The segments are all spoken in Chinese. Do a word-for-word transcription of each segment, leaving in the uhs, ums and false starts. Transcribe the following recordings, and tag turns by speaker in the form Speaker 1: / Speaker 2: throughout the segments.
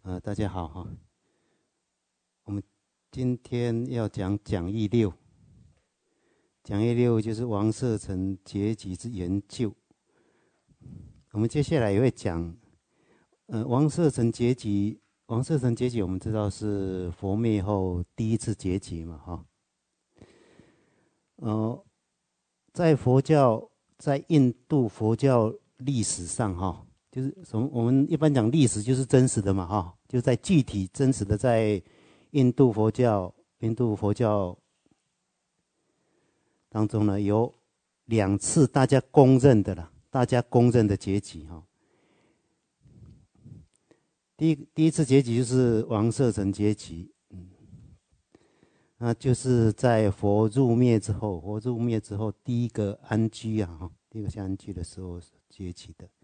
Speaker 1: 呃，大家好哈。我们今天要讲讲义六，讲义六就是王舍城结集之研究。我们接下来也会讲，呃，王舍城结集。王舍城结集，我们知道是佛灭后第一次结集嘛，哈。呃，在佛教，在印度佛教历史上，哈，就是什么？我们一般讲历史就是真实的嘛，哈，就在具体真实的在印度佛教，印度佛教当中呢，有两次大家公认的了，大家公认的结集哈。第一第一次结集就是王舍城结集，嗯，那就是在佛入灭之后，佛入灭之后第一个安居啊，哈，第一个下安居的时候结集的。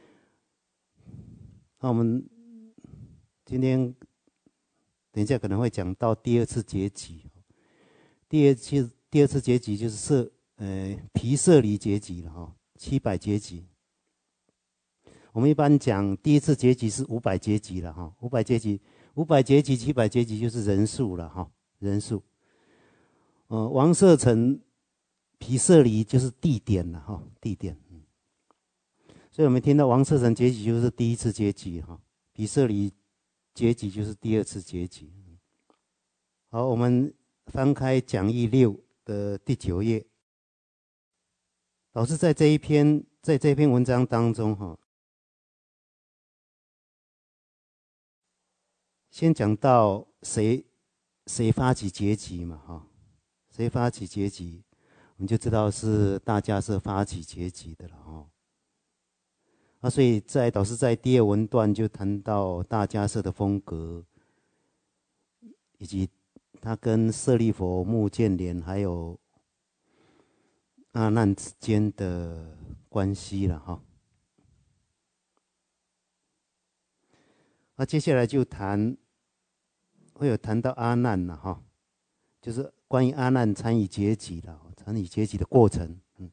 Speaker 1: 那我们今天等一下可能会讲到第二次结集，第二次第二次结集就是舍呃毗舍离结集了哈，七百结集。我们一般讲第一次结集是五百结集了哈，五百结集，五百结集、七百结集就是人数了哈，人数。呃，王舍城毗舍离就是地点了哈，地点。嗯，所以我们听到王舍城结集就是第一次结集哈，毗舍离结集就是第二次结集。好，我们翻开讲义六的第九页。老师在这一篇，在这篇文章当中哈，先讲到谁谁发起结集嘛哈，谁发起结集，我们就知道是大家是发起结集的了哈。啊，所以在导师在第二文段就谈到大迦叶的风格，以及他跟舍利佛、目犍连还有阿难之间的关系了哈。那接下来就谈，会有谈到阿难了哈，就是关于阿难参与结集了，参与结集的过程。嗯，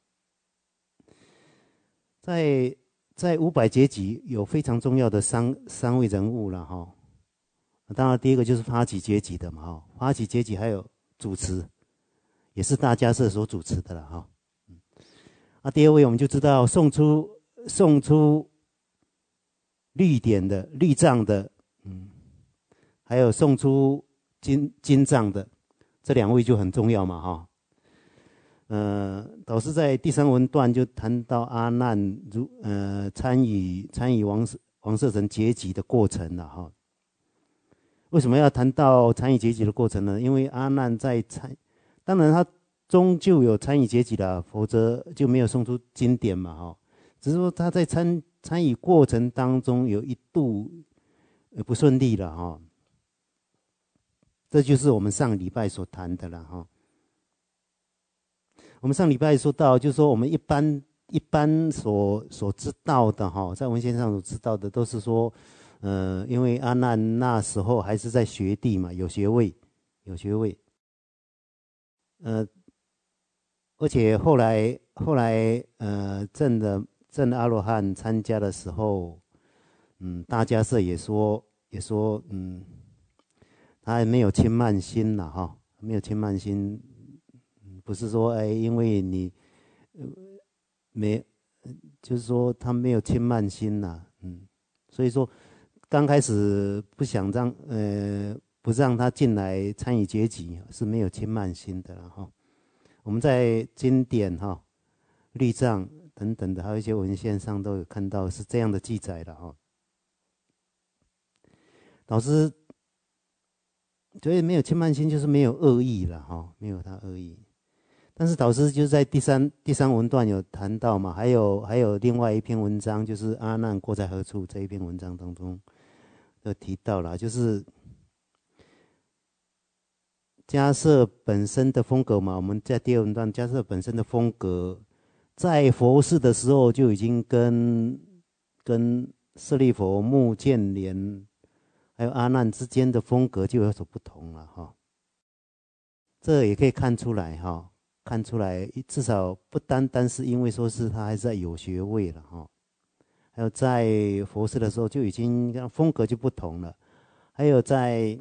Speaker 1: 在在五百结集有非常重要的三三位人物了哈。当然，第一个就是发起结集的嘛哈，发起结集还有主持，也是大迦叶所主持的了哈。嗯，那第二位我们就知道送出送出律典的律藏的，嗯，还有送出经经藏的，这两位就很重要嘛哈。呃，导师在第三文段就谈到阿难如呃参与参与王王舍城结集的过程了哈。为什么要谈到参与结集的过程呢？因为阿难在参，当然他终究有参与结集的，否则就没有送出经典嘛哈。只是说他在参参与过程当中有一度不顺利了哈。这就是我们上礼拜所谈的了哈。我们上礼拜说到，就是说我们一般一般所所知道的哈，在文献上所知道的都是说，呃，因为阿难那时候还是在学地嘛，有学位，有学位，呃，而且后来后来呃证的证的阿罗汉参加的时候，嗯，大迦叶也说也说，嗯，他还没有轻慢心了哈，没有轻慢心。不是说哎，因为你、呃、没，就是说他没有轻慢心呐，嗯，所以说刚开始不想让呃不让他进来参与结集是没有轻慢心的了哈。我们在经典哈、律藏等等的，还有一些文献上都有看到是这样的记载的哈。老师觉得没有轻慢心就是没有恶意了哈，没有他恶意。但是导师就是在第三第三文段有谈到嘛，还有还有另外一篇文章，就是阿难过在何处这一篇文章当中，有提到了，就是迦叶本身的风格嘛。我们在第二文段，迦叶本身的风格，在佛世的时候就已经跟跟舍利佛、目犍连还有阿难之间的风格就有所不同了哈。这也可以看出来哈。看出来，至少不单单是因为说是他还是在有学位了哈，还有在佛事的时候就已经风格就不同了。 还有在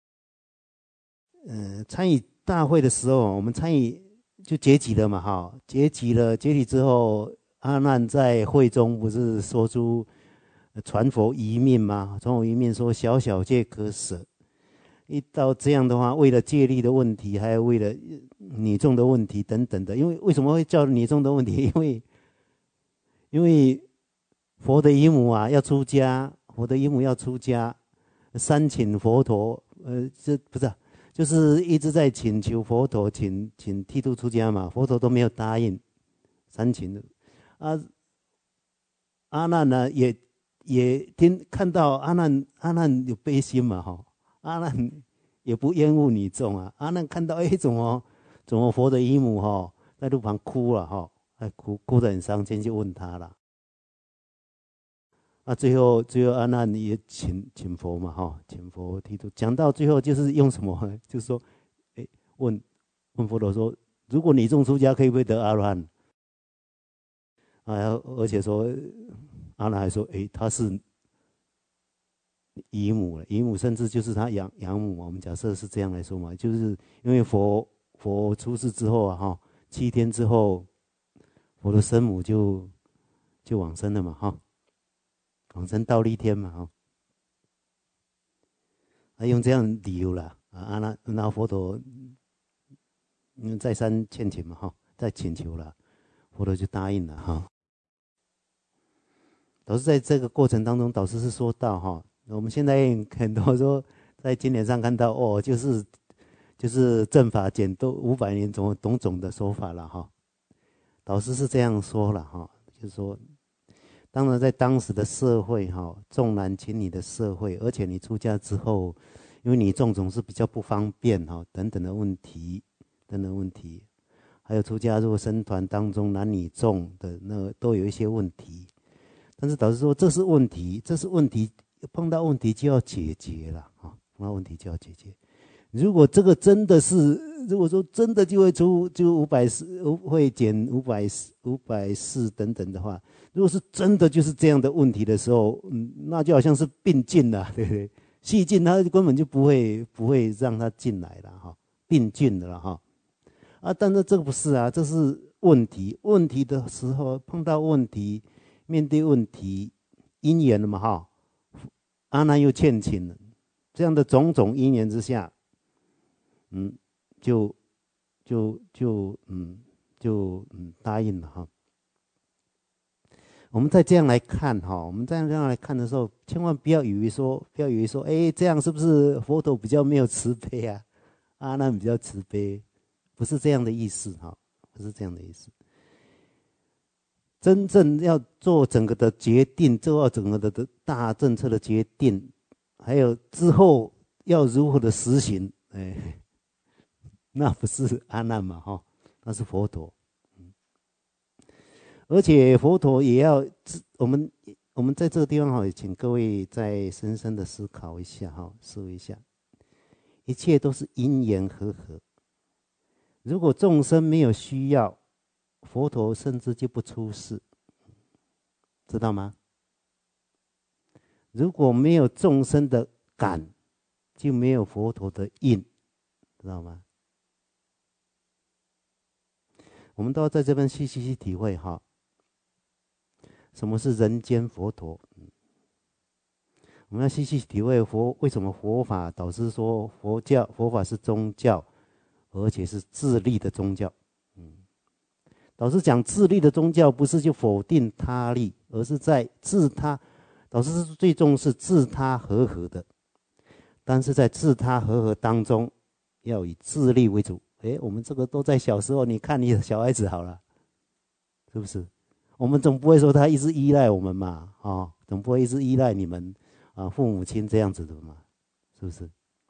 Speaker 1: 呃参与大会的时候，我们参与就结集了嘛，哈，结集了，结集之后，阿难在会中不是说出传佛一命吗？传佛一命说小小戒可舍。一到这样的话，为了戒律的问题，还有为了女众的问题等等的，因为为什么会叫女众的问题？因为因为佛的姨母啊要出家，佛的姨母要出家，三请佛陀，呃，这不是、啊，就是一直在请求佛陀，请请剃度出家嘛，佛陀都没有答应，三请的，啊，阿难呢也也听看到阿难阿难有悲心嘛，哈。阿难也不厌恶女众啊，阿难看到哎，怎么怎么佛的姨母哈、哦、在路旁哭了哈，哎哭哭得很伤心，就问他了。啊，最后最后阿难也请请佛嘛哈，请佛剃度。讲到最后就是用什么？就是说，哎，问问佛陀说，如果女众出家，可以不可以得阿罗汉？啊，而且说阿难还说，哎，他是。姨母了，姨母甚至就是他养养母，我们假设是这样来说嘛，就是因为佛佛出世之后啊，哈，七天之后，佛的生母就就往生了嘛，哈，往生忉利天嘛，哈，他用这样理由啦，啊，那那佛陀嗯再三劝请嘛，哈，再请求了，佛陀就答应了，哈。导师在这个过程当中，导师是说到哈。我们现在很多说，在经典上看到哦，就是就是正法减都五百年种种种的说法了哈。导师是这样说了哈，就是说，当然在当时的社会哈，重男轻女的社会，而且你出家之后，因为你种种是比较不方便哈，等等的问题，等等问题，还有出家如果僧团当中男女众的那都有一些问题，但是导师说这是问题，这是问题。碰到问题就要解决了啊！碰到问题就要解决。如果这个真的是，如果说真的就会出就五百四会减五百四五百四等等的话，如果是真的就是这样的问题的时候，嗯，那就好像是并进了，对不对？细菌它根本就不会不会让它进来了哈，并进的了哈。啊，但是这个不是啊，这是问题。问题的时候碰到问题，面对问题，因缘了嘛哈。阿难又劝请了，这样的种种因缘之下，嗯，就就就嗯就嗯答应了哈。我们再这样来看哈，我们这样这样来看的时候，千万不要以为说，不要以为说，哎，这样是不是佛陀比较没有慈悲啊？阿难比较慈悲，不是这样的意思哈，不是这样的意思。真正要做整个的决定，做整个的的大政策的决定，还有之后要如何的实行，哎，那不是阿难嘛，哈，那是佛陀。而且佛陀也要，我们我们在这个地方哈，请各位再深深的思考一下哈，思维一下，一切都是因缘和合。如果众生没有需要，佛陀甚至就不出世，知道吗？如果没有众生的感，就没有佛陀的应，知道吗？我们都要在这边细细去体会哈，什么是人间佛陀？我们要细细体会佛为什么佛法导师说佛教佛法是宗教，而且是自利的宗教。导师讲自利的宗教，不是就否定他利，而是在自他。导师是最重视自他和合的，但是在自他和合当中，要以自利为主。哎，我们这个都在小时候，你看你的小孩子好了，是不是？我们总不会说他一直依赖我们嘛，啊、哦，总不会一直依赖你们啊父母亲这样子的嘛，是不是？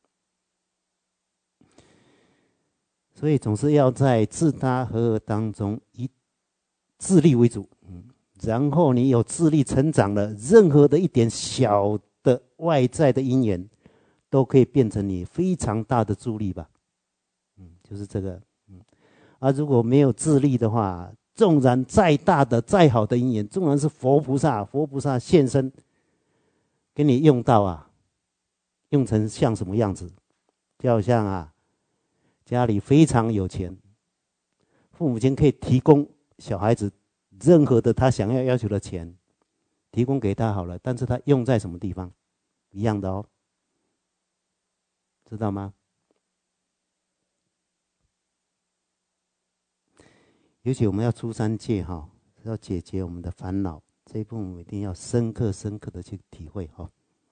Speaker 1: 所以总是要在自他和合当中以自利为主，嗯，然后你有自利成长了，任何的一点小的外在的因缘，都可以变成你非常大的助力吧，嗯，就是这个，嗯，啊，如果没有自利的话，纵然再大的、再好的因缘，纵然是佛菩萨、佛菩萨现身，给你用到啊， 用成像什么样子？就好像啊，家里非常有钱，父母亲可以提供小孩子任何的他想要要求的钱，提供给他好了，但是他用在什么地方？一样的哦，知道吗？尤其我们要出三界哈，要解决我们的烦恼，这一部分我们一定要深刻深刻的去体会哈。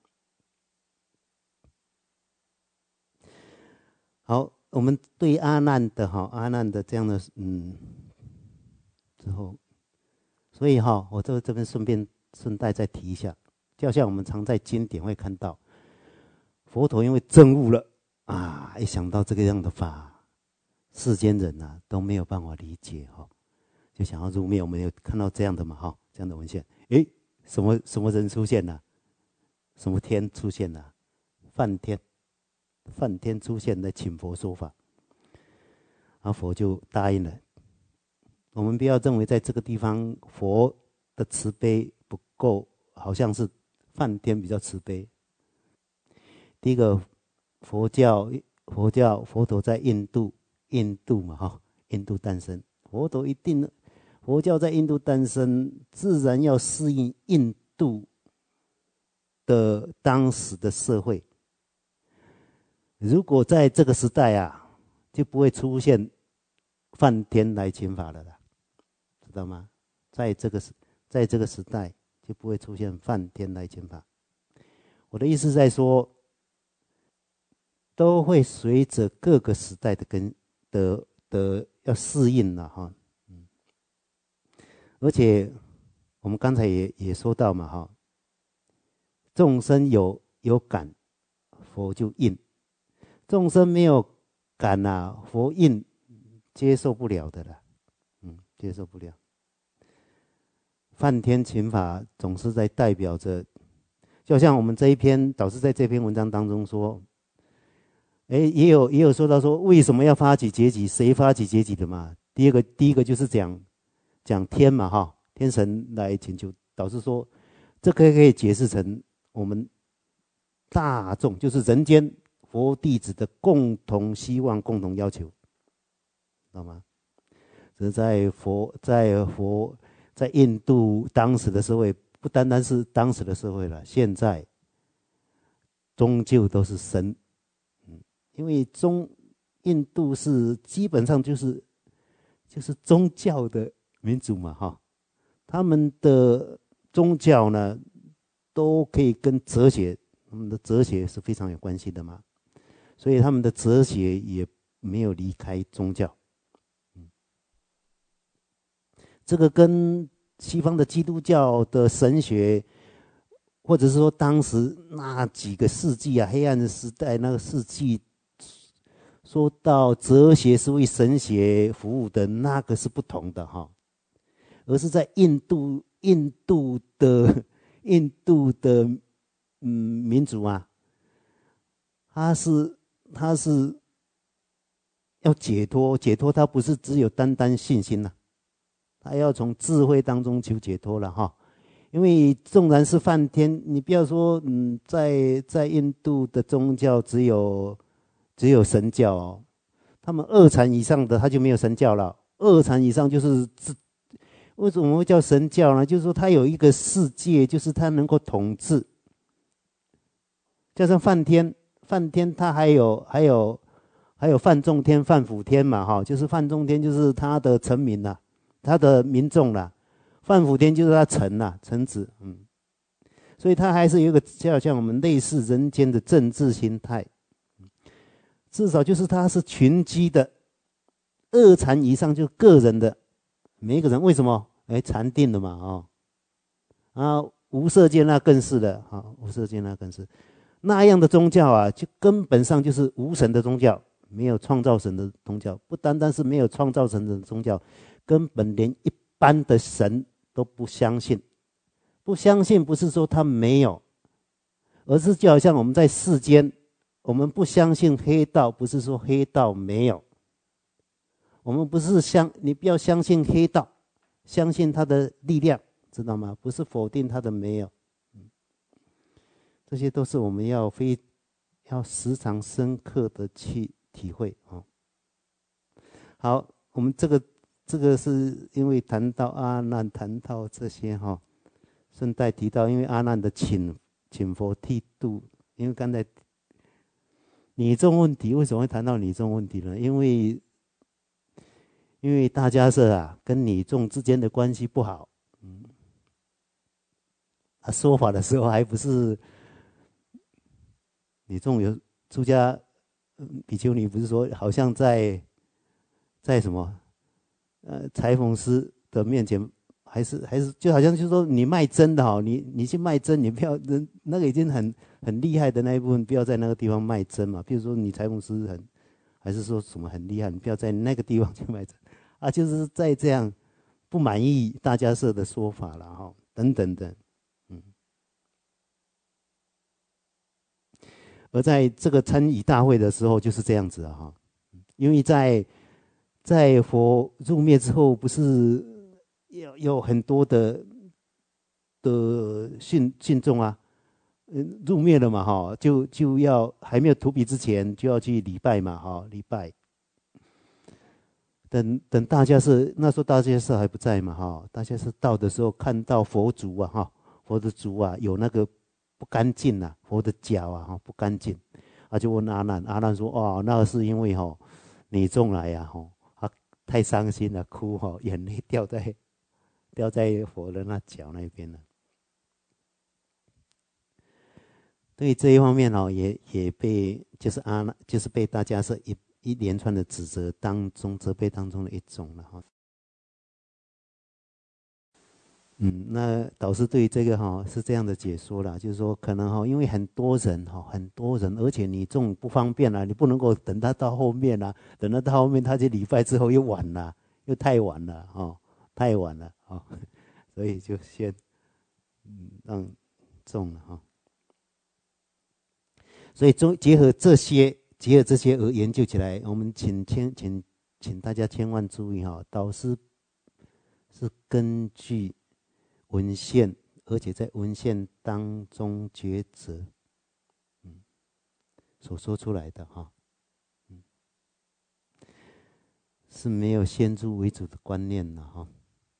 Speaker 1: 好，我们对阿难的哈，阿难的这样的嗯之后，所以哈，我这这边顺便顺带再提一下，就好像我们常在经典会看到，佛陀因为证悟了啊，一想到这个样的法，世间人啊都没有办法理解哈，就想要入灭。我们有看到这样的嘛哈，这样的文献，诶，什么什么人出现了？什么天出现了？梵天。梵天出现来请佛说法，啊，佛就答应了。我们不要认为在这个地方佛的慈悲不够，好像是梵天比较慈悲。第一个，佛教佛教佛陀在印度，印度嘛哈，印度诞生，佛陀一定佛教在印度诞生，自然要适应印度的当时的社会。如果在这个时代啊，就不会出现梵天来请法了啦，知道吗？在这个时，在这个时代就不会出现梵天来请法。我的意思是在说，都会随着各个时代的跟的的要适应了哈，嗯，而且我们刚才也也说到嘛哈，众生有有感，佛就应。众生没有感啊，佛印接受不了的啦，嗯，接受不了。梵天请法总是在代表着，就像我们这一篇导师在这篇文章当中说，哎，也有也有说到说为什么要发起结集，谁发起结集的嘛？第二个第一个就是讲讲天嘛哈，天神来请求，导师说这个可以解释成我们大众就是人间。佛弟子的共同希望、共同要求，知道吗？这在佛在佛在印度当时的社会，不单单是当时的社会了，现在终究都是神，嗯，因为中印度是基本上就是就是宗教的民族嘛，哈，他们的宗教呢都可以跟哲学，他们的哲学是非常有关系的嘛。所以他们的哲学也没有离开宗教，嗯，这个跟西方的基督教的神学，或者是说当时那几个世纪啊，黑暗的时代那个世纪，说到哲学是为神学服务的那个是不同的哈，而是在印度印度的印度的嗯民族啊，他是。他是要解脱，解脱他不是只有单单信心了，他要从智慧当中求解脱了哈。因为纵然是梵天，你不要说嗯，在在印度的宗教只有只有神教哦，他们二禅以上的他就没有神教了，二禅以上就是为什么会叫神教呢？就是说他有一个世界，就是他能够统治，加上梵天。梵天他还有还有还有梵众天、梵辅天嘛哈，就是梵众天就是他的臣民啦，他的民众啦，梵辅天就是他臣啦，臣子，嗯，所以他还是有一个就好像我们类似人间的政治心态，至少就是他是群居的，二禅以上就个人的，每一个人为什么？哎，禅定了嘛哦，啊，无色界那更是的啊，无色界那更是。那样的宗教啊，就根本上就是无神的宗教，没有创造神的宗教。不单单是没有创造神的宗教，根本连一般的神都不相信。不相信不是说他没有，而是就好像我们在世间，我们不相信黑道，不是说黑道没有。我们不是相，你不要相信黑道，相信他的力量，知道吗？不是否定他的没有。这些都是我们要非要时常深刻的去体会啊。好，我们这个这个是因为谈到阿难，谈到这些哈，顺带提到，因为阿难的请请佛剃度，因为刚才女众问题为什么会谈到女众问题呢？因为因为大迦叶啊跟女众之间的关系不好，嗯，啊说法的时候还不是女众有出家比丘尼不是说好像在在什么呃裁缝师的面前，还是还是就好像就是说你卖针的哈，你你去卖针，你不要那个已经很很厉害的那一部分，不要在那个地方卖针嘛。比如说你裁缝师很还是说什么很厉害，你不要在那个地方去卖针啊，就是在这样不满意大迦叶的说法了哈，等等的，嗯。而在这个参与大会的时候就是这样子啊哈，因为在在佛入灭之后，不是有有很多的的信信众啊，嗯，入灭了嘛哈，就就要还没有荼毗之前就要去礼拜嘛哈，礼拜。等等大家是那时候大家是还不在嘛哈，大家是到的时候看到佛足啊哈，佛的足啊有那个不干净呐，佛的脚啊哈不干净，啊就问阿难，阿难说哦，那个是因为哈你众来呀哈，他太伤心了，哭哈，眼泪掉在掉在佛的那脚那边了。对这一方面哦，也也被就是阿难就是被大家是一。一连串的指责当中，责备当中的一种了哈。嗯，那导师对这个哈是这样的解说啦，就是说可能哈，因为很多人哈，很多人，而且你这种不方便啦，你不能够等他到后面啦，等他到后面他去礼拜之后又晚了，又太晚了哈，太晚了哈，所以就先嗯让中了哈。所以中结合这些。结合这些而研究起来，我们请千请请大家千万注意哈，导师是根据文献，而且在文献当中抉择，嗯，所说出来的哈，嗯，是没有先入为主的观念了哈。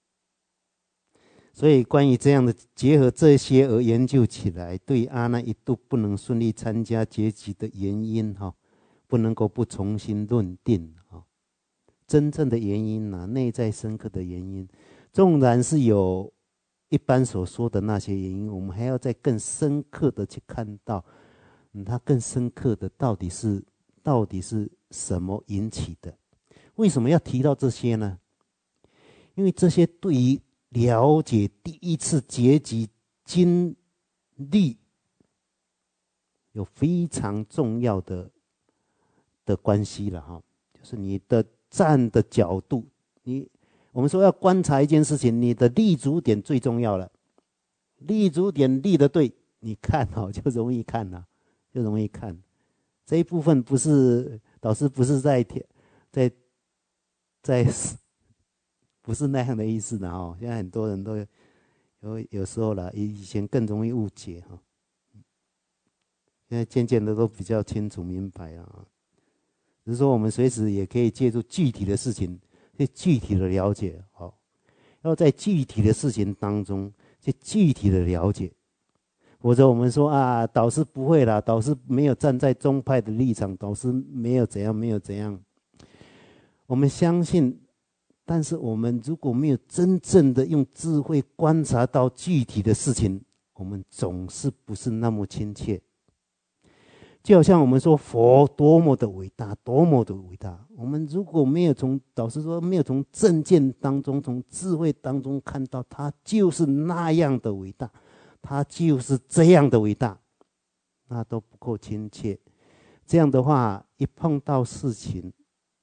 Speaker 1: 所以关于这样的结合这些而研究起来，对阿难一度不能顺利参加结集的原因哈。不能够不重新论定啊，真正的原因啊，内在深刻的原因，纵然是有一般所说的那些原因，我们还要再更深刻的去看到，嗯，它更深刻的到底是到底是什么引起的？为什么要提到这些呢？因为这些对于了解第一次结集经历有非常重要的。的关系了哈，就是你的站的角度，你我们说要观察一件事情，你的立足点最重要了。立足点立得对，你看哦就容易看了，就容易看。这一部分不是导师不是在在在，不是那样的意思的哈。现在很多人都有有时候啦，以前更容易误解哈，现在渐渐的都比较清楚明白了。只是说，我们随时也可以借助具体的事情去具体的了解，好，要在具体的事情当中去具体的了解。否则我们说啊，导师不会啦，导师没有站在宗派的立场，导师没有怎样，没有怎样。我们相信，但是我们如果没有真正的用智慧观察到具体的事情，我们总是不是那么亲切。就好像我们说佛多么的伟大，多么的伟大。我们如果没有从导师说没有从正见当中、从智慧当中看到他就是那样的伟大，他就是这样的伟大，那都不够亲切。这样的话，一碰到事情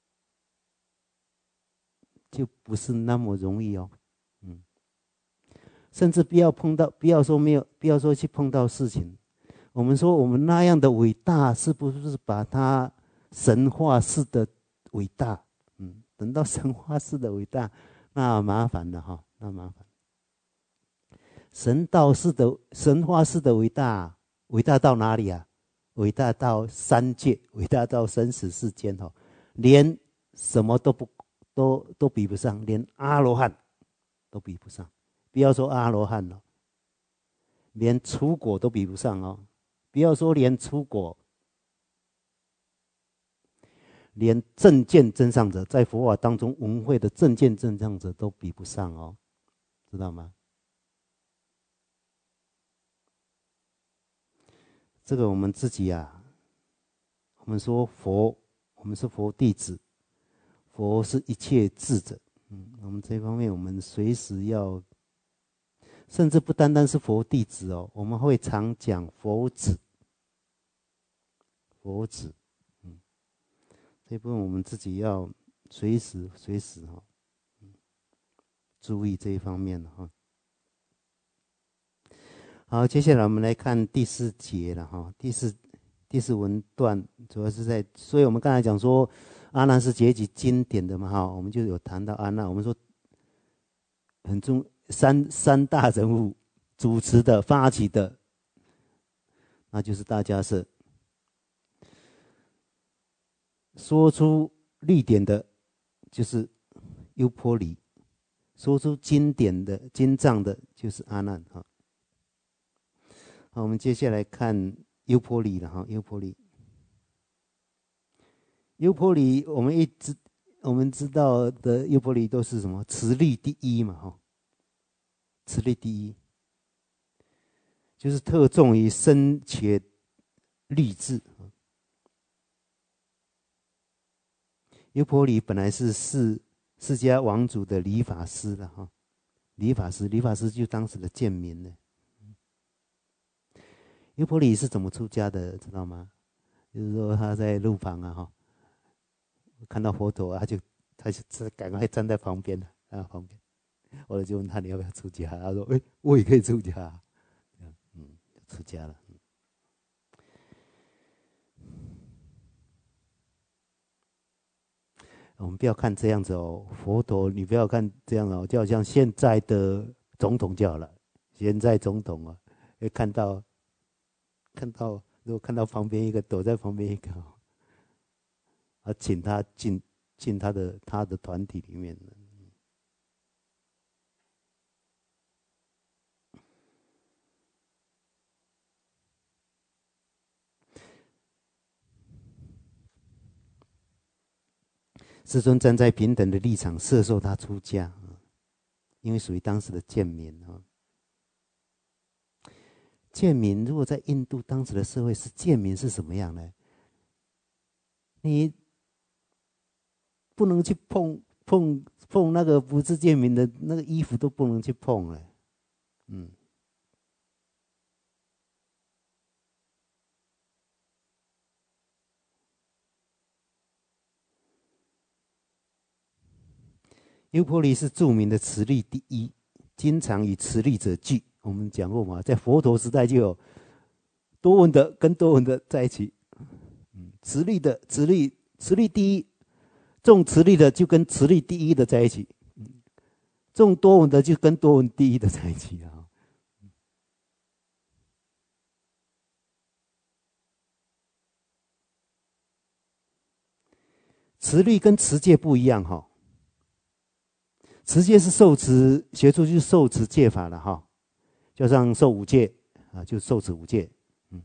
Speaker 1: 就不是那么容易哦。嗯，甚至不要碰到，不要说没有，不要说去碰到事情。我们说我们那样的伟大，是不是把它神话式的伟大？嗯，等到神话式的伟大，那麻烦了哈，那麻烦。神道式的神话式的伟大，伟大到哪里啊？ 伟大到三界，伟大到生死世间哈，连什么都不都都比不上，连阿罗汉都比不上。不要说阿罗汉了，连出果都比不上哦。不要说连出果，连正见真上者，在佛法当中闻慧的正见真上者都比不上哦，知道吗？这个我们自己啊，我们说佛，我们是佛弟子，佛是一切智者。嗯，我们这方面我们随时要，甚至不单单是佛弟子哦，我们会常讲佛子，佛子。嗯，这部分我们自己要随时随时哈、哦，嗯，注意这一方面哈、哦。好，接下来我们来看第四节了哈。第四第四文段主要是在，所以我们刚才讲说，阿难是结集经典的嘛哈，我们就有谈到阿难。我们说很重三三大人物主持的、发起的，那就是大迦叶。说出律典的，就是优波离；说出经典的、经藏的，就是阿难哈。好，我们接下来看优波离了哈。优波离，优波离，我们一直我们知道的优波离都是什么？持力第一嘛哈，持力第一，就是特重于深切律智。优波离本来是释释迦王主的理法师了哈，理法师，理法师就当时的贱民呢。优波离是怎么出家的，知道吗？就是说他在路旁啊，哈，看到佛陀，他就他就赶快站在旁边啊，旁边，我就问他你要不要出家？他说：“哎、欸，我也可以出家、啊。”嗯，出家了。我们不要看这样子哦，佛陀，你不要看这样哦，就好像现在的总统就好了。现在总统啊，会看到。看到，如果看到旁边一个躲在旁边一个，啊，请他进进他的他的团体里面。世尊站在平等的立场摄受他出家，因为属于当时的贱民啊。贱民如果在印度当时的社会是贱民是什么样呢？你不能去碰碰碰那个不是贱民的那个衣服都不能去碰了，嗯。优波离是著名的持力第一，经常与持力者聚。我们讲过嘛，在佛陀时代就有多闻的跟多闻的在一起，嗯，持力的持力持力第一，重持力的就跟持力第一的在一起，嗯，重多闻的就跟多闻第一的在一起啊。持力跟持戒不一样哈，持戒是受持，学出去受持戒法了哈。就像受五戒啊，就受持五戒，嗯，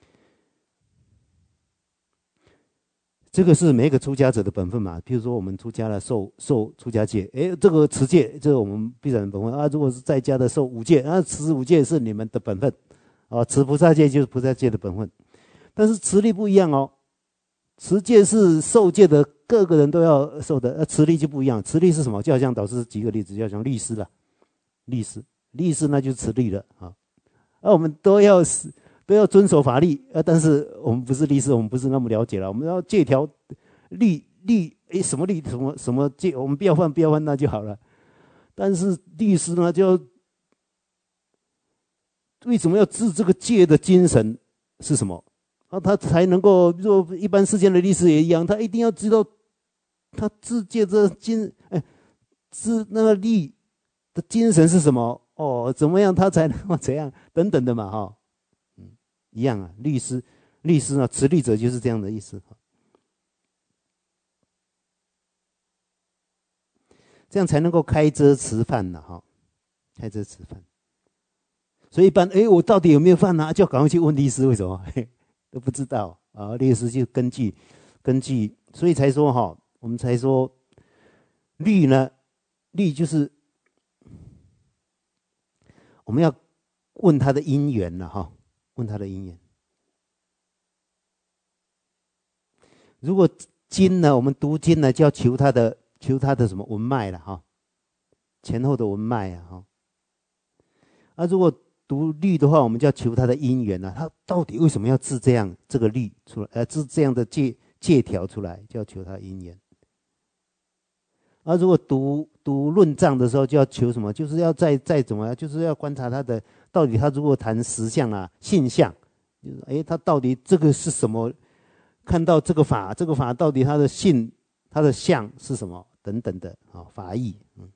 Speaker 1: 这个是每一个出家者的本分嘛。譬如说我们出家了，受受出家戒，哎，这个持戒，这个我们必然的本分啊。如果是在家的受五戒，啊，持五戒是你们的本分，啊，持菩萨戒就是菩萨戒的本分。但是持力不一样哦，持戒是受戒的，各个人都要受的，呃，持力就不一样。持力是什么？就好像导师举个例子，就好像律师了，律师。律师那就是持律了啊，而我们都要都要遵守法律啊，但是我们不是律师，我们不是那么了解了，我们要戒条律律诶，什么律什么什么戒，我们不要犯不要犯那就好了。但是律师呢，就要为什么要治这个戒的精神是什么啊？他才能够，如果一般世间的律师也一样，他一定要知道他治戒这精哎治那个律的精神是什么。哦，怎么样他才能够怎样等等的嘛，哈、哦，嗯，一样啊。律师律师啊，持律者就是这样的意思。这样才能够开遮持犯呢，哈，开遮持犯。所以一般，哎，我到底有没有犯呢？就赶快去问律师，为什么？嘿，都不知道啊。律师就根据根据，所以才说哈，我们才说律呢，律就是我们要问他的因缘了哈，问他的因缘。如果经呢，我们读经呢，就要求他的。求他的什么文脉了哈，前后的文脉啊哈。啊，如果读律的话，我们就要求他的因缘啊，他到底为什么要治这样这个律出来，呃，治这样的戒戒条出来，就要求他因缘。啊，如果读读论藏的时候，就要求什么？就是要再再怎么样，就是要观察他的到底他如果谈实相啊、性相，就是哎，他到底这个是什么？看到这个法，这个法到底他的性。它的相是什么？等等的啊，法义。嗯，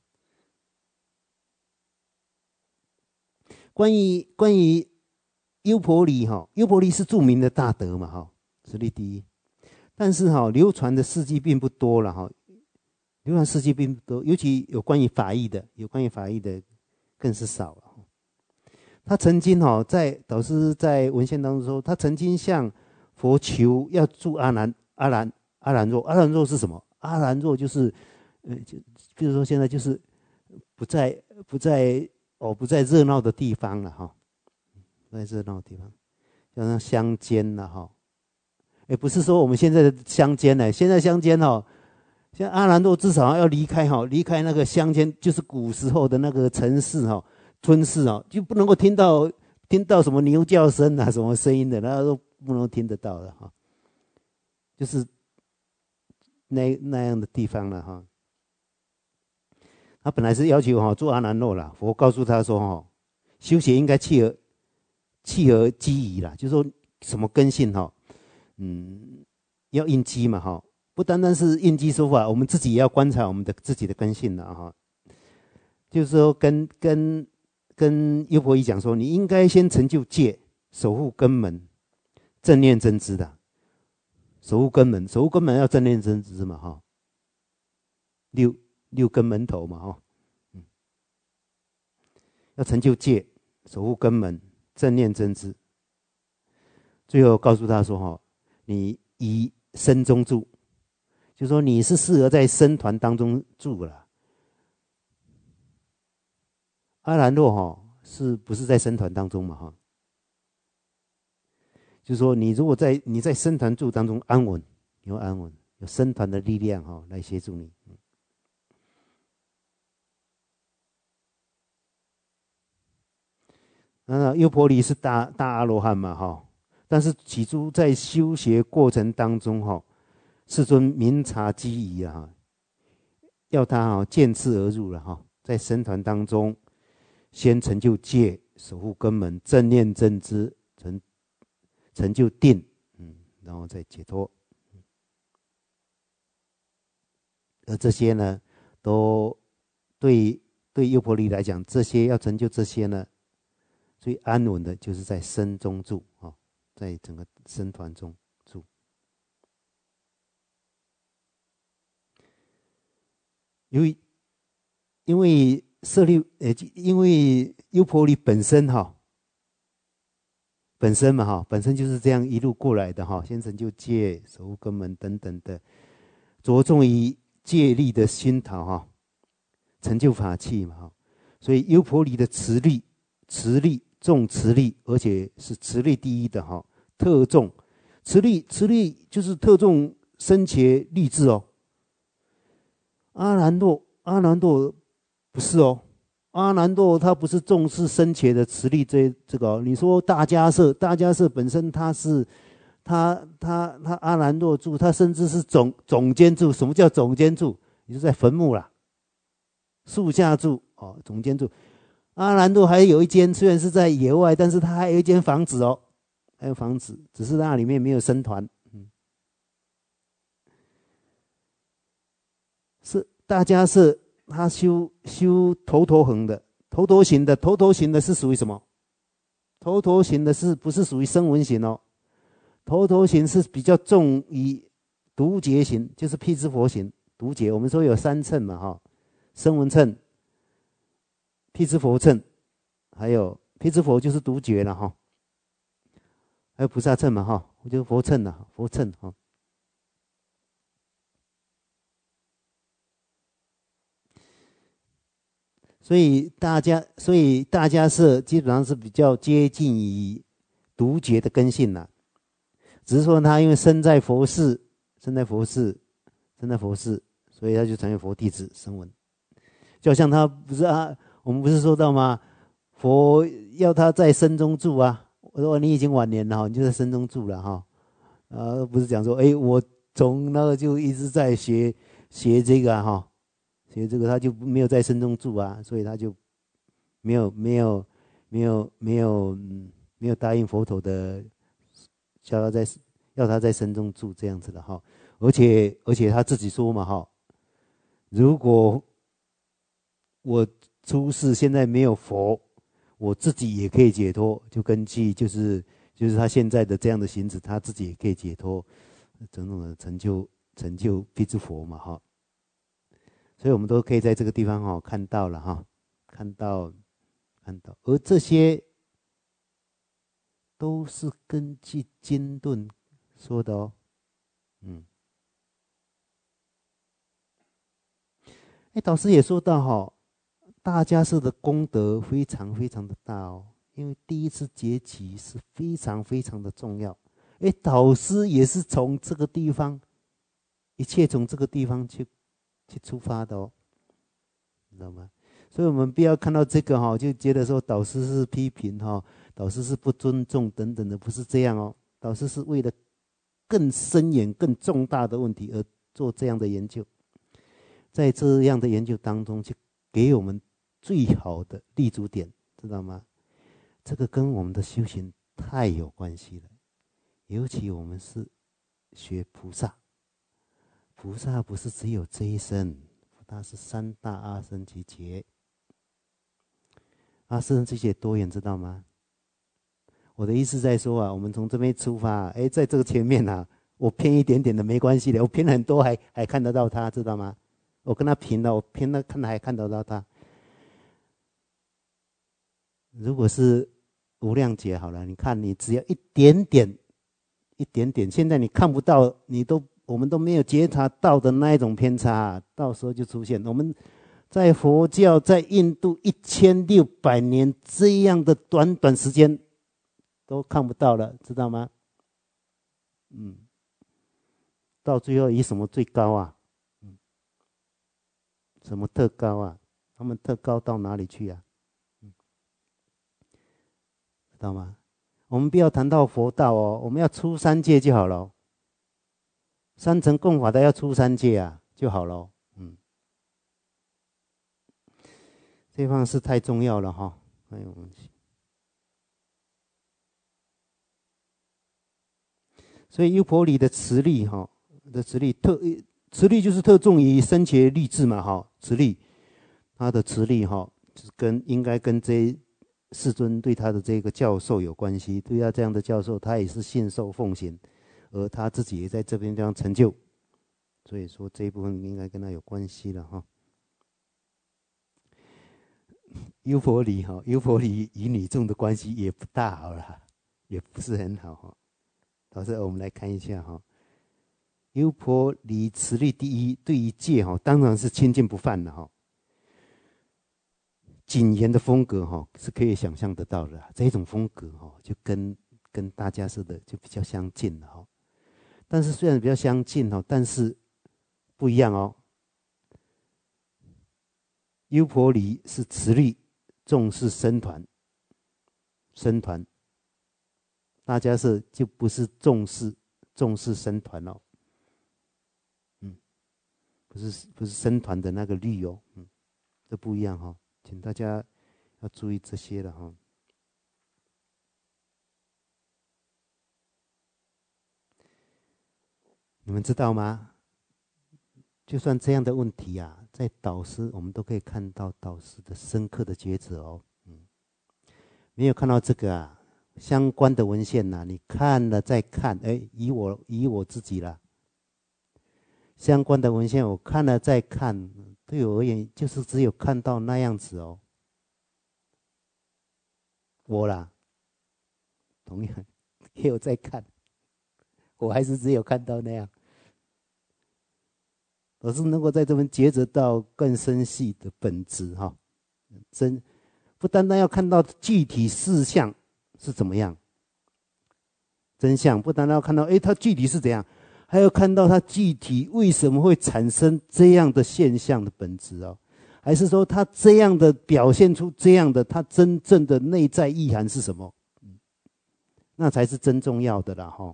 Speaker 1: 关于关于优婆离哈，优婆离是著名的大德嘛哈，实力第一。但是哈，流传的事迹并不多了哈，流传事迹并不多，尤其有关于法义的，有关于法义的更是少了。他曾经哈，在导师在文献当中说，他曾经向佛求要助阿难阿难。阿兰若，阿兰若是什么？阿兰若就是，呃，就比如说现在就是不在不在哦不在热闹的地方了哈，不在热闹的地方，就像乡间了哈。也不是说我们现在的乡间呢，现在乡间哦，像阿兰若至少要离开哈，离开那个乡间，就是古时候的那个城市哈、村市哦，就不能够听到听到什么牛叫声啊，什么声音的，那都不能听得到的哈，就是。那那样的地方了哈，他本来是要求哈做阿难若啦，佛告诉他说哈，修学应该契合契合机宜啦，就是说什么根性哈，嗯，要应机嘛哈，不单单是应机说法，我们自己也要观察我们的自己的根性了哈。就是说跟跟跟优婆夷讲说，你应该先成就戒，守护根门，正念真知的。守护根门，守护根门要正念真知嘛哈，六六根门头嘛哈，嗯，要成就戒，守护根门，正念真知。最后告诉他说哈，你以身中住，就说你是适合在僧团当中住了。阿兰若哈是不是在僧团当中嘛哈？就是说，你如果在你在僧团住当中安稳，你会安稳，有僧团的力量哈来协助你。那优婆离是大大阿罗汉嘛哈，但是起初在修学过程当中哈，世尊明察机宜啊，要他哈渐次而入了哈，在僧团当中先成就戒，守护根门，正念正知，成。成就定，嗯，然后再解脱。而这些呢，都对对优婆离来讲，这些要成就这些呢，最安稳的就是在僧中住啊，在整个僧团中住。因为因为舍利呃，因为优婆离本身哈。本身嘛哈，本身就是这样一路过来的哈，先成就戒、守护根门等等的，着重于戒力的熏陶哈，成就法器嘛哈，所以优婆离的持力、持力重持力，而且是持力第一的哈，特重持力，持力就是特重深切立志哦。阿难若，阿难若不是哦。阿难若他不是重视深切的持力这这个、哦，你说大迦叶，大迦叶本身他是他他他阿难若住，他甚至是总总监住。什么叫总监住？你就在坟墓啦，树下住哦，总监住。阿难若还有一间，虽然是在野外，但是他还有一间房子哦，还有房子，只是那里面没有僧团。嗯，是大迦叶。他修修头陀恒的，头陀行的，头陀行的是属于什么？头陀行的是不是属于声闻行哦？ 头陀行是比较重于独觉行，就是辟支佛行。独觉我们说有三乘嘛哈，声闻乘、辟支佛乘，还有辟支佛就是独觉了哈，还有菩萨乘嘛哈，我就佛乘了，佛乘哈。所以大家，所以大家是基本上是比较接近于独觉的根性啦，只是说他因为身在佛世，身在佛世，身在佛世，所以他就成为佛弟子声闻。就好像他不是啊，我们不是说到吗？佛要他在身中住啊。我说你已经晚年了，你就在身中住了哈。呃，不是讲说，哎，我从那个就一直在学学这个哈、啊，学这个他就没有在身中住啊，所以他就没有没有没有没有、嗯、没有答应佛陀的，叫他在要他在身中住这样子的哈。而且而且他自己说嘛哈，如果我出世现在没有佛，我自己也可以解脱，就根据就是就是他现在的这样的行止，他自己也可以解脱，种种的成就成就辟支佛嘛哈。所以我们都可以在这个地方哈看到了哈，看到看到，而这些都是根据经论说的哦，嗯，哎，导师也说到哈，大家士的功德非常非常的大哦，因为第一次结集是非常非常的重要。哎，导师也是从这个地方，一切从这个地方去去出发的哦，知道吗？所以我们不要看到这个哈，就觉得说导师是批评哈，导师是不尊重等等的，不是这样哦。导师是为了更深远、更重大的问题而做这样的研究，在这样的研究当中，去给我们最好的立足点，知道吗？这个跟我们的修行太有关系了，尤其我们是学菩萨，菩萨不是只有这一生，它是三大阿僧祇劫。阿僧祇劫多远知道吗？我的意思在说啊，我们从这边出发，哎，在这个前面啊，我偏一点点的没关系的，我偏很多还还看得到他，知道吗？我跟他平了，我偏了看还看得到他。如果是无量劫好了，你看你只要一点点，一点点，现在你看不到，你都我们都没有觉察到的那一种偏差，到时候就出现。我们在佛教在印度一千六百年这样的短短时间都看不到了，知道吗？嗯，到最后以什么最高啊？嗯，什么特高啊？他们特高到哪里去啊？嗯，知道吗？我们不要谈到佛道哦，我们要出三界就好了。三乘共法的要出三界啊就好了。嗯，这方是太重要了哈。哎呦，所以优婆离的持力哈的持力特持力就是特重于生前立志嘛哈，持力他的持力哈，就是跟应该跟这世尊对他的这个教授有关系，对他这样的教授，他也是信受奉行，而他自己也在这边这样成就，所以说这一部分应该跟他有关系了哈。优婆离哈，优婆离与女众的关系也不大好了，也不是很好哈。老师，我们来看一下哈。优婆离持力第一，对于戒哈，当然是清净不犯的哈。谨严的风格哈，是可以想象得到的。这种风格哈，就跟跟大家似的，就比较相近了哈。但是虽然比较相近哈，但是不一样哦。优婆离是持力重视僧团，僧团，大家是就不是重视重视僧团哦。嗯，不是不是僧团的那个律哦，嗯，这不一样哈、哦，请大家要注意这些了哈、哦。你们知道吗？就算这样的问题啊，在导师我们都可以看到导师的深刻的抉择哦。嗯，没有看到这个啊， 相关的文献呐，你看了再看，哎，以我以我自己啦，相关的文献我看了再看，对我而言就是只有看到那样子哦。我啦，同样也有在看，我还是只有看到那样。我是能够在这边抉择到更深细的本质哈，真不单单要看到具体事项是怎么样，真相不单单要看到，哎，它具体是怎样，还要看到它具体为什么会产生这样的现象的本质哦，还是说它这样的表现出这样的，它真正的内在意涵是什么？那才是真重要的啦哈。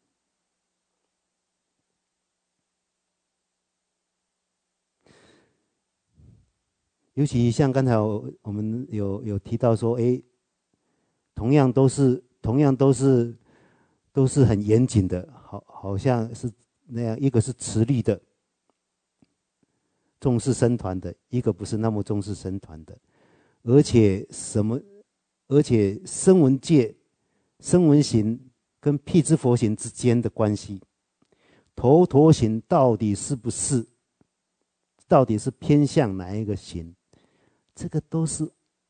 Speaker 1: 尤其像刚才我们有有提到说，哎，同样都是同样都是都是很严谨的，好好像是那样，一个是持力的，重视僧团的，一个不是那么重视僧团的，而且什么，而且声闻界、声闻行跟辟支佛行之间的关系，头陀行到底是不是，到底是偏向哪一个行？这个都是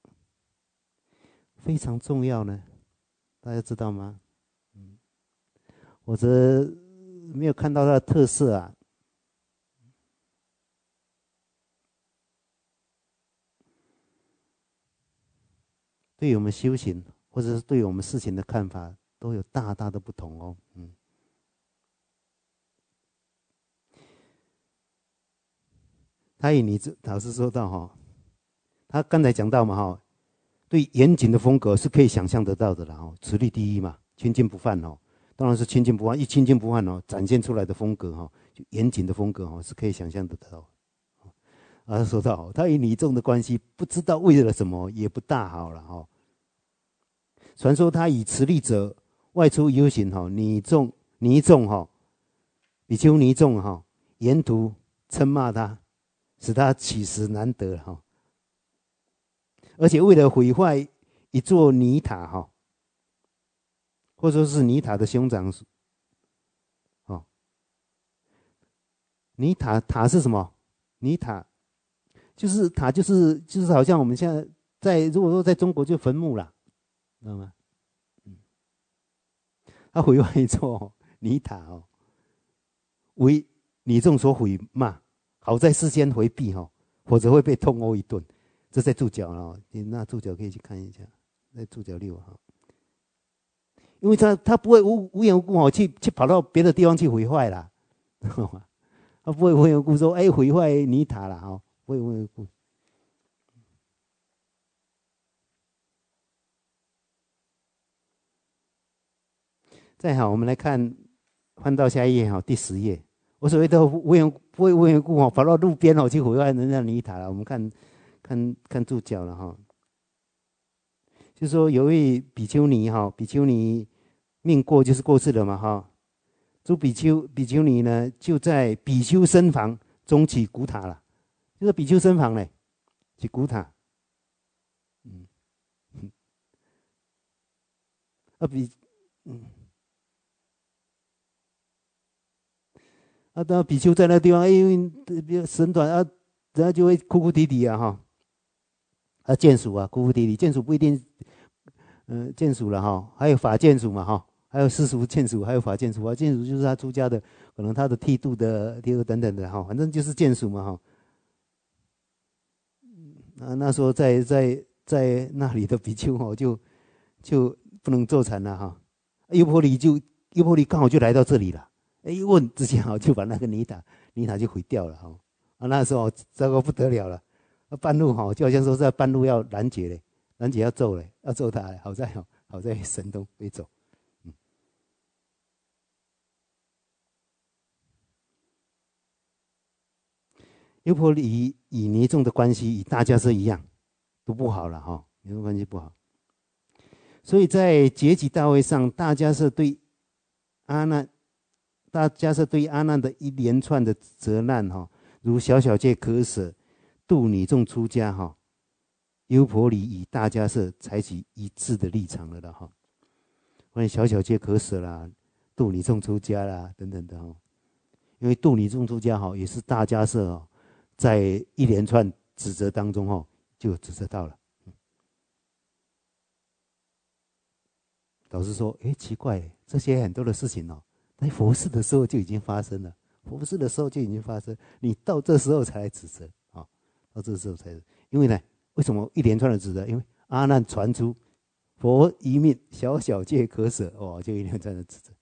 Speaker 1: 非常重要呢，大家知道吗？嗯，我则没有看到它的特色啊。对于我们修行，或者是对于我们事情的看法，都有大大的不同哦。嗯，他以你这老师说到哈，他刚才讲到嘛哈。对严谨的风格是可以想象得到的啦，哦，持力第一嘛，清净不犯哦，当然是清净不犯，一清净不犯哦，展现出来的风格哈，就严谨的风格哈，是可以想象得到。啊，他说到他与尼众的关系，不知道为了什么，也不大好了哈。传说他以持力者外出游行哈，尼众尼众哈，比丘尼众哈，沿途称骂他，使他乞食难得哈。而且为了毁坏一座泥塔哈，或者说是泥塔的兄长，哦，泥塔塔是什么？泥塔就是塔，就是就是好像我们现在在如果说在中国就坟墓啦，知道吗？嗯，他毁坏一座泥塔哦，为你众所毁骂，好在事先回避哈，否则会被痛殴一顿。这在注脚了，你那注脚可以去看一下，在注脚六哈，因为他他不会无无缘无故哦去去跑到别的地方去毁坏啦，他不会无缘无故说哎毁坏泥塔了哈，不会无缘无故。再好，我们来看，翻到下一页哈，第十页。我所谓的无缘不会无缘无故哦跑到路边哦去毁坏人家泥塔了，我们看。看看注脚了哈，就说有位比丘尼哈，比丘尼命过就是过世了嘛哈，诸比丘比丘尼呢就在比丘僧房中起古塔了，就是比丘僧房呢起古塔，嗯，啊比嗯啊，当比丘在那地方，哎，因为神团啊，人家就会哭哭啼啼啊哈。啊，眷属啊，哭哭啼啼，眷属不一定，嗯、呃，眷属了哈，还有法眷属嘛哈，还有世俗眷属，还有法眷属。法眷属就是他出家的，可能他的剃度的、剃度等等的哈，反正就是眷属嘛哈。那那时候在在在那里的比丘哦，就就不能坐禅了哈。优婆离就优婆离刚好就来到这里了，哎，一问之前哦，就把那个泥塔泥塔就毁掉了哈。啊，那时候糟糕不得了了。半路哈，就好像说在半路要拦截嘞，拦截要揍嘞，要揍他嘞。好在好，好在神通没走。嗯，优婆离与尼众的关系与大迦叶一样，都不好了哈，尼众关系不好。所以在结集大会上，大迦叶对阿难，大迦叶对阿难的一连串的责难哈，如小小戒可舍，度尼众出家哈。优婆离与大迦叶采取一致的立场了的哈。 关于小小戒可舍啦，度你众出家啦等等的哦。因为度你众出家哈，也是大迦叶哦，在一连串指责当中哦，就指责到了。导师说：“哎，奇怪，这些很多的事情哦，在佛事的时候就已经发生了，佛事的时候就已经发生，你到这时候才来指责啊、哦？到这时候才，因为呢，为什么一连串的指责？因为阿难传出佛一命，小小戒可舍，哦，就一连串的指责。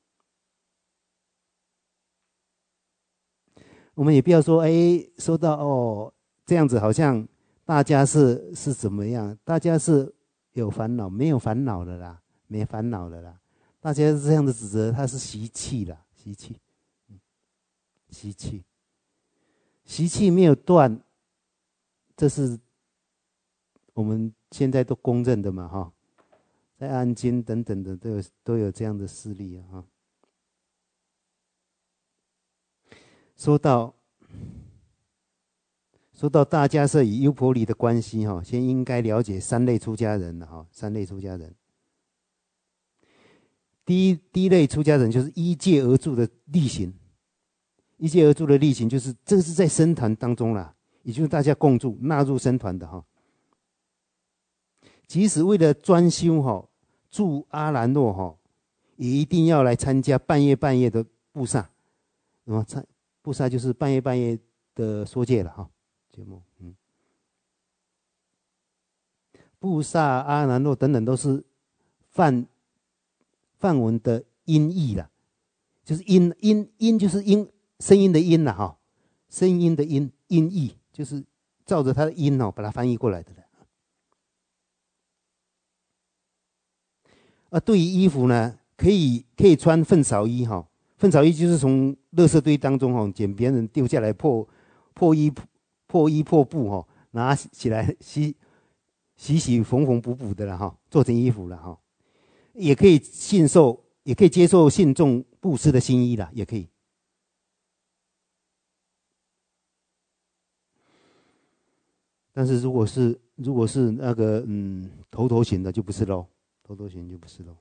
Speaker 1: 我们也不要说，哎，说到哦，这样子好像大家是是怎么样？大家是有烦恼，没有烦恼的啦。”没烦恼了啦，大家是这样的指责，他是习气啦，习气，习气，习气没有断，这是我们现在都公认的嘛，哈，在安经等等的都有都有这样的事例啊，哈。说到说到大迦叶与优婆离的关系，哈，先应该了解三类出家人了，哈，三类出家人。第一第一类出家人就是依戒而住的力行，依戒而住的力行就是这个是在僧团当中啦，也就是大家共住纳入僧团的哈。即使为了专修哈住阿兰若哈，也一定要来参加半夜半夜的布萨，那么参布萨就是半夜半夜的说戒了哈节目，嗯，布萨阿兰若等等都是梵。梵文的音译啦，就是音音音就是音声音的音啦哈，声音的音音译就是照着它的音哦把它翻译过来的了。啊，对于衣服呢，可以可以穿粪扫衣哈，粪扫衣就是从垃圾堆当中哈捡别人丢下来破破衣破衣破布哈，拿起来洗洗洗缝缝补补的了哈，做成衣服了哈。也可以信受，也可以接受信众布施的新衣啦，也可以。但是如果是如果是那个嗯头头型的就不是喽，头头型就不是喽。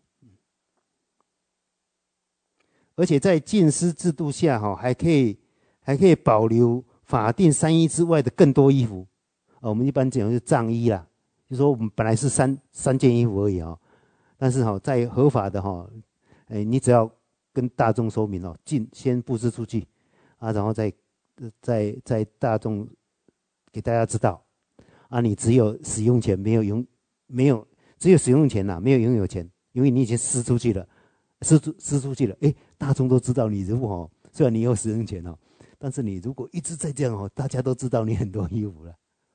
Speaker 1: 而且在禁施制度下哈，还可以还可以保留法定三衣之外的更多衣服。啊，我们一般讲是藏衣啦，就说我们本来是三三件衣服而已啊。但是哈，在合法的哈，哎，你只要跟大众说明哦，进先布施出去，啊，然后再再再大众给大家知道，啊，你只有使用权，没有拥没有只有使用权呐、啊，没有拥有权，因为你已经施出去了，施出施出去了，哎，大众都知道你如果哦，虽然你有使用权哦，但是你如果一直在这样哦，大家都知道你很多衣服了。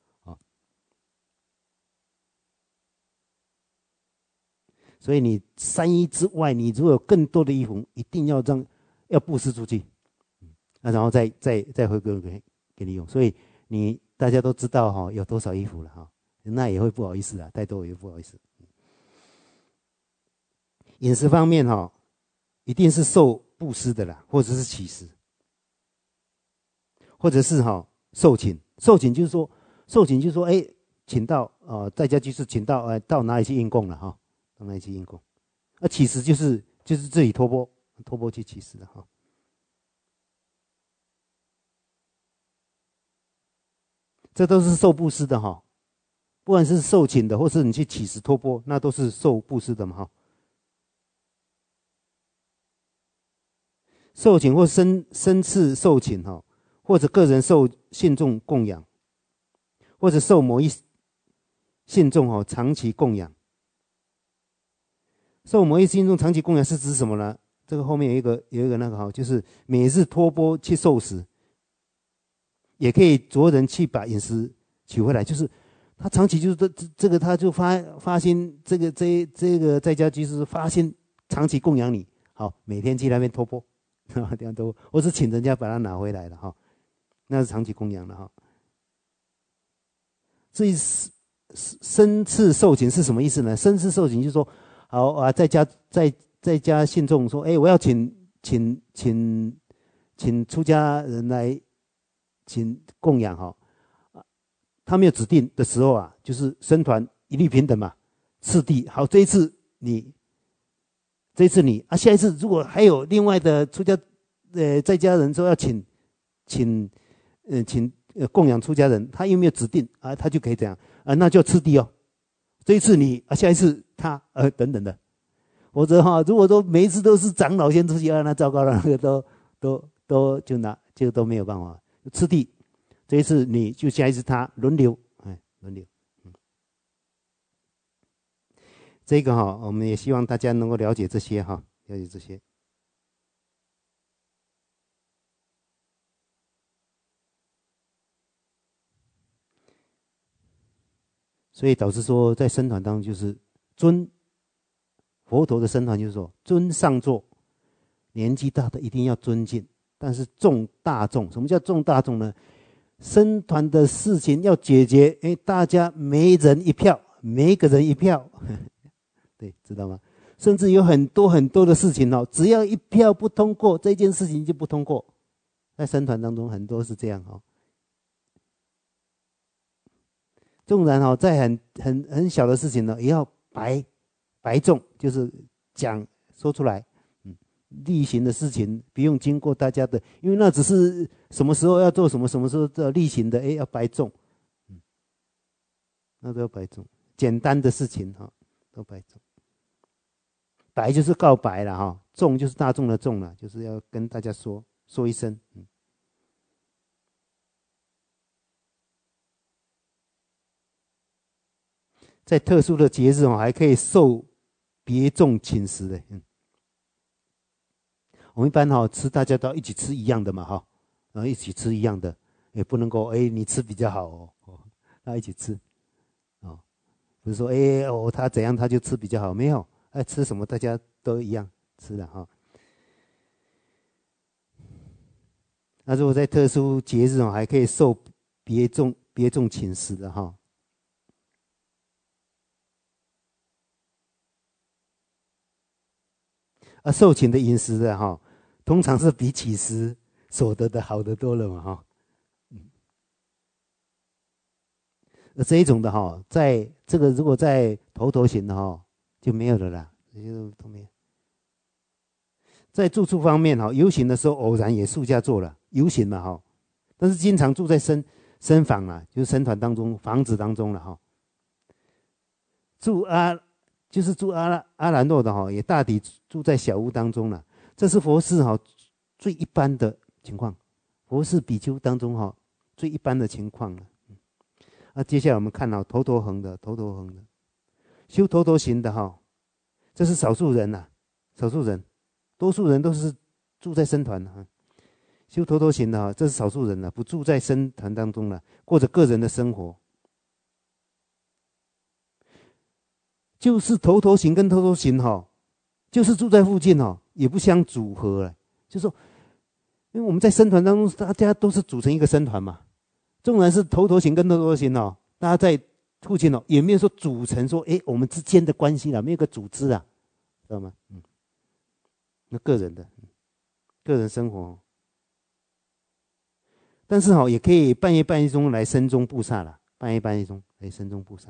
Speaker 1: 所以你三衣之外，你如果有更多的衣服，一定要让要布施出去，那然后再再再回归给给你用。所以你大家都知道哈，有多少衣服了哈，那也会不好意思啊，太多也不好意思。饮食方面哈，一定是受布施的啦，或者是乞食，或者是哈受请。受请就是说，受请就是说，哎，请到呃在家居士，请到呃到哪里去应供了哈。到哪里去应供？啊，乞食就是就是自己托钵，托钵去乞食的哈。这都是受布施的哈，不管是受请的，或是你去乞食托钵，那都是受布施的嘛哈。受请或生生次受请哈，或者个人受信众供养，或者受某一信众哈长期供养。受某一信众长期供养是指什么呢？这个后面有一个有一个那个哈，就是每日托钵去受食，也可以着人去把饮食取回来。就是他长期就是这这个他就发发心，这个这这个在家居士发心长期供养你，好，每天去那边托钵，这样都或是请人家把它拿回来了哈，那是长期供养的哈。至于生次受请是什么意思呢？生次受请就是说。好啊，在家在在家信众说，哎，我要请请请请出家人来请供养哈，他没有指定的时候啊，就是僧团一律平等嘛，次第好，这一次你这一次你啊，下一次如果还有另外的出家，呃，在家人说要请，请，呃，请呃供养出家人，他有没有指定啊？他就可以这样啊，那就次第哦。这一次你啊，下一次他呃等等的，否则哈，如果说每一次都是长老先出去啊，那糟糕了，那个都都都就拿就都没有办法次第。这一次你就下一次他轮流，哎，轮流。嗯，这个哈，我们也希望大家能够了解这些哈，了解这些。所以导致说，在僧团当中就是尊佛陀的僧团，就是说尊上座，年纪大的一定要尊敬，但是重大众。什么叫重大众呢？僧团的事情要解决，哎，大家每人一票，每一个人一票，对，知道吗？甚至有很多很多的事情哦，只要一票不通过，这件事情就不通过。在僧团当中，很多是这样哦。纵然哦，在很很很小的事情呢，也要白白众，就是讲说出来，嗯，例行的事情不用经过大家的，因为那只是什么时候要做什么，什么时候要例行的，哎，要白众，嗯，那都要白众，简单的事情哈，都白众。白就是告白了哈，众就是大众的众了，就是要跟大家说说一声，嗯。在特殊的节日哦，还可以受别众请食的。嗯，我们一般哈吃，大家都要一起吃一样的嘛哈，然后一起吃一样的，也不能够哎你吃比较好哦，哦，那一起吃，哦，不是说哎哦他怎样他就吃比较好，没有，爱吃什么大家都一样吃的哈。那如果在特殊节日哦，还可以受别众别众请食的哈。啊，受请的饮食的哈，通常是比乞食所得的好得多了嘛哈。嗯，而这一种的哈，在这个如果在头头行的哈就没有了啦，这些都没有。在住处方面哈，游行的时候偶然也出家做了游行嘛哈，但是经常住在僧僧房啊，就是僧团当中房子当中了哈。住阿就是住阿拉阿兰若的哈，也大抵住在小屋当中了。这是佛事哈最一般的情况，佛事比丘当中哈最一般的情况了。那接下来我们看到头陀恒的头陀恒的修头陀行的哈，这是少数人呐、啊，少数人，多数人都是住在僧团哈。修头陀行的哈，这是少数人了、啊，不住在僧团当中了，过着个人的生活。就是头陀行跟头陀行哈，就是住在附近哈，也不相组合了。就说，因为我们在僧团当中，大家都是组成一个僧团嘛。纵然是头陀行跟头陀行哦，大家在附近哦，也没有说组成说，哎，我们之间的关系了，没有个组织啊，知道吗？嗯，那个人的，个人生活。但是哈，也可以半夜半夜中来僧中布萨了，半夜半夜中来僧中布萨。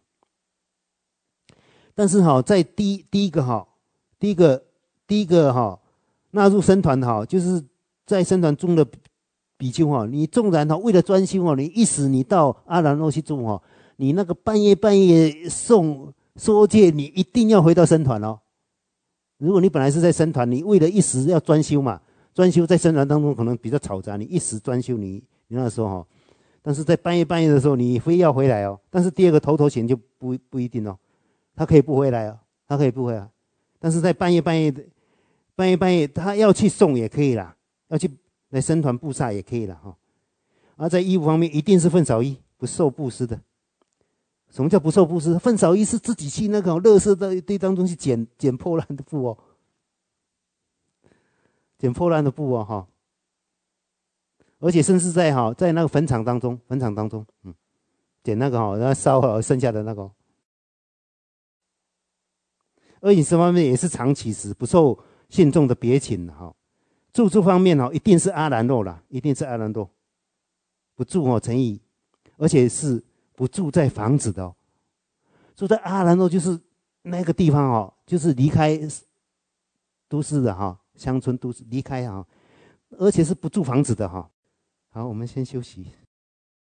Speaker 1: 但是哈，在第第一个哈，第一个第一个哈纳入僧团哈，就是在僧团中的比丘哈，你纵然哈为了专修哈，你一时你到阿兰若去住哈，你那个半夜半夜诵说戒，你一定要回到僧团哦。如果你本来是在僧团，你为了一时要专修嘛，专修在僧团当中可能比较嘈杂，你一时专修你你那时候哈，但是在半夜半夜的时候，你非要回来哦。但是第二个头头衔就不不一定哦。他可以不回来哦，他可以不回来，但是在半夜半夜的半夜半夜，他要去送也可以啦，要去来僧团布萨也可以啦哈。而在衣服方面，一定是粪扫衣，不受布施的。什么叫不受布施？粪扫衣是自己去那个垃圾的地当中去捡捡破烂的布哦，捡破烂的布哦哈。而且甚至在哈在那个坟场当中，坟场当中，嗯，捡那个哈，然后烧好剩下的那个。而饮食方面也是常乞食，不受信众的别请哈。住处方面哈，一定是阿兰若啦，一定是阿兰若，不住哦诚意，而且是不住在房子的哦。住在阿兰若就是那个地方哦，就是离开都市的哈，乡村都市离开哈，而且是不住房子的哈。好，我们先休息。